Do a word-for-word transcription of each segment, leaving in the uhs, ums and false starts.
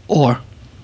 or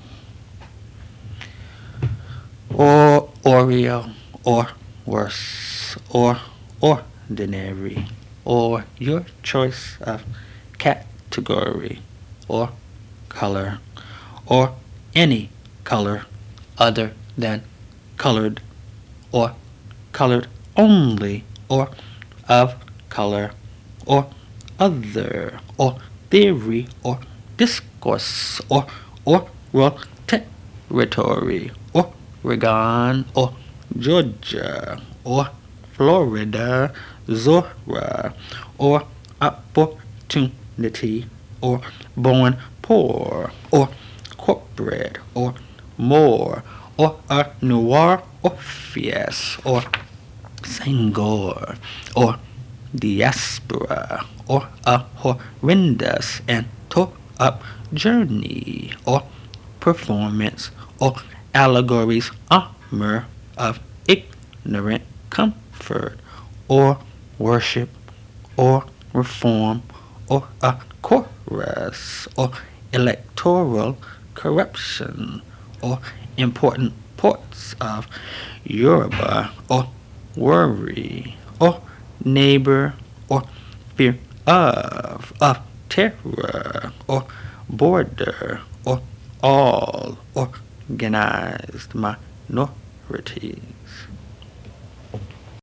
or Oreo, or worse, or ordinary, or your choice of category, or color, or any color other than colored, or colored only, or of color, or other, or theory, or discourse, or or world territory, or Oregon, or Georgia, or Florida, Zora, or opportunity, or born poor, or corporate, or more, or a noir, or fierce, or Sangor, or diaspora, or a horrendous and tore up journey, or performance, or allegories, armor of ignorant comfort, or worship, or reform, or a chorus, or electoral corruption, or important parts of Yoruba, or worry, or neighbor, or fear of, of terror, or border, or all organized minorities.